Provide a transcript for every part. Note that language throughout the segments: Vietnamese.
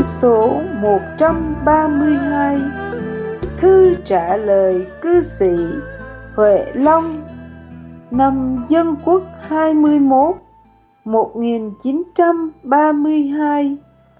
số 132. Thư trả lời cư sĩ Huệ Long, năm Dân Quốc 21, 1932.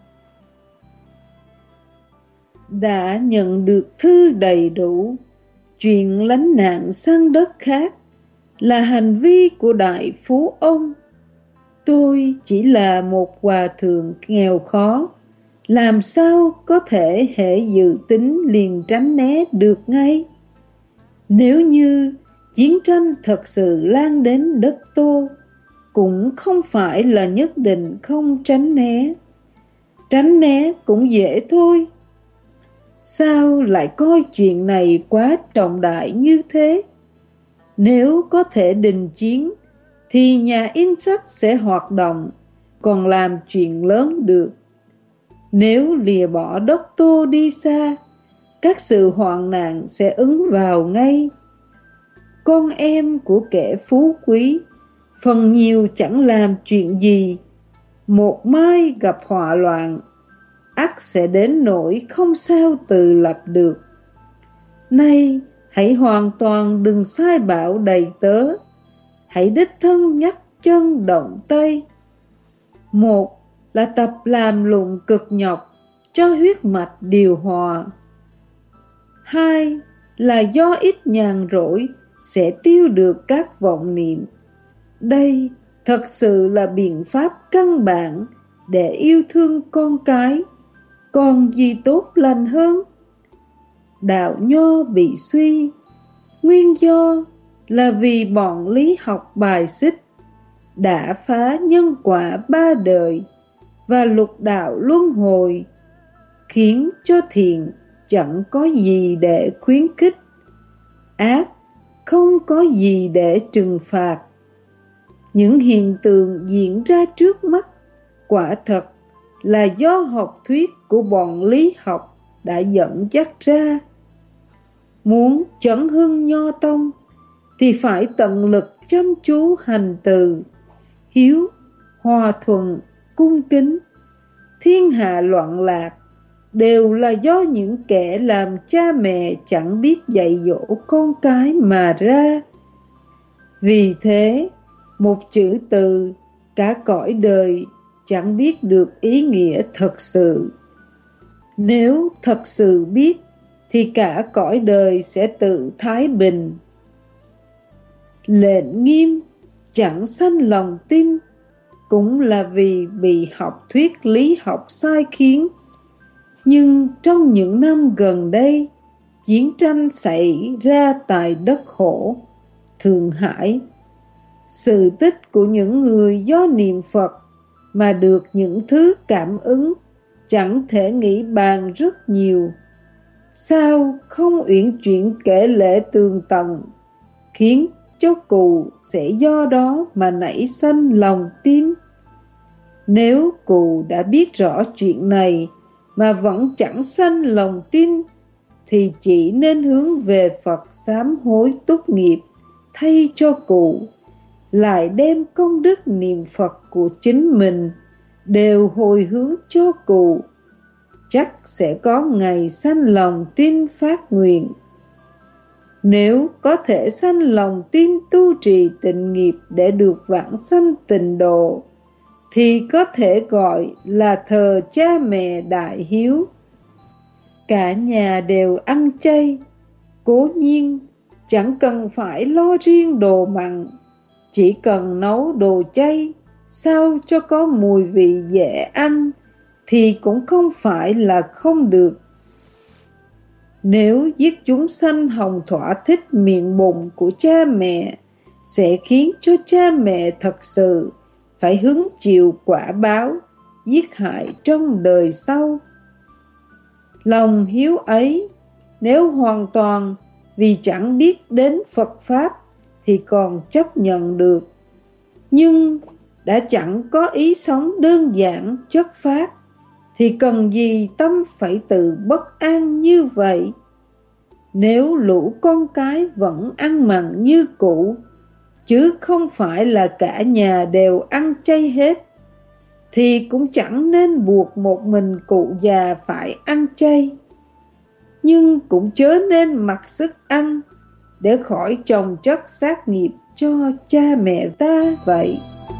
Đã nhận được thư đầy đủ, chuyện lánh nạn sang đất khác là hành vi của đại phú ông. Tôi chỉ là một hòa thượng nghèo khó, làm sao có thể hệ dự tính liền tránh né được ngay. Nếu như chiến tranh thật sự lan đến đất Tô, cũng không phải là nhất định không tránh né. Tránh né cũng dễ thôi. Sao lại coi chuyện này quá trọng đại như thế? Nếu có thể đình chiến, thì nhà in sách sẽ hoạt động, còn làm chuyện lớn được. Nếu lìa bỏ đất Tô đi xa, các sự hoạn nạn sẽ ứng vào ngay. Con em của kẻ phú quý, phần nhiều chẳng làm chuyện gì, một mai gặp họa loạn, ắt sẽ đến nỗi không sao tự lập được. Nay hãy hoàn toàn đừng sai bảo đầy tớ, hãy đích thân nhắc chân động tay. Một là tập làm lụng cực nhọc cho huyết mạch điều hòa. Hai là do ít nhàn rỗi sẽ tiêu được các vọng niệm. Đây thật sự là biện pháp căn bản để yêu thương con cái, còn gì tốt lành hơn. Đạo Nho bị suy, nguyên do là vì bọn lý học bài xích, đã phá nhân quả ba đời và lục đạo luân hồi, khiến cho thiện chẳng có gì để khuyến khích, ác không có gì để trừng phạt. Những hiện tượng diễn ra trước mắt quả thật là do học thuyết của bọn lý học đã dẫn dắt ra. Muốn chấn hưng Nho tông thì phải tận lực chăm chú hành từ, hiếu, hòa thuận, cung kính. Thiên hạ loạn lạc đều là do những kẻ làm cha mẹ chẳng biết dạy dỗ con cái mà ra. Vì thế, một chữ từ cả cõi đời chẳng biết được ý nghĩa thật sự. Nếu thật sự biết thì cả cõi đời sẽ tự thái bình. Lệnh nghiêm chẳng sanh lòng tin cũng là vì bị học thuyết lý học sai khiến. Nhưng trong những năm gần đây, chiến tranh xảy ra tại đất Hổ, Thượng Hải. Sự tích của những người do niệm Phật mà được những thứ cảm ứng chẳng thể nghĩ bàn rất nhiều. Sao không uyển chuyển kể lễ tường tận, khiến cho cụ sẽ do đó mà nảy sanh lòng tin. Nếu cụ đã biết rõ chuyện này mà vẫn chẳng sanh lòng tin, thì chỉ nên hướng về Phật sám hối túc nghiệp thay cho cụ, lại đem công đức niệm Phật của chính mình đều hồi hướng cho cụ. Chắc sẽ có ngày sanh lòng tin phát nguyện. Nếu có thể sanh lòng tin tu trì tịnh nghiệp để được vãng sanh tịnh độ, thì có thể gọi là thờ cha mẹ đại hiếu. Cả nhà đều ăn chay, cố nhiên chẳng cần phải lo riêng đồ mặn, chỉ cần nấu đồ chay sao cho có mùi vị dễ ăn thì cũng không phải là không được. Nếu giết chúng sanh hồng thỏa thích miệng bụng của cha mẹ, sẽ khiến cho cha mẹ thật sự phải hứng chịu quả báo giết hại trong đời sau. Lòng hiếu ấy, nếu hoàn toàn vì chẳng biết đến Phật Pháp thì còn chấp nhận được. Nhưng đã chẳng có ý sống đơn giản chất phát, thì cần gì tâm phải tự bất an như vậy. Nếu lũ con cái vẫn ăn mặn như cũ, chứ không phải là cả nhà đều ăn chay hết, thì cũng chẳng nên buộc một mình cụ già phải ăn chay. Nhưng cũng chớ nên mặc sức ăn để khỏi chồng chất sát nghiệp cho cha mẹ ta vậy.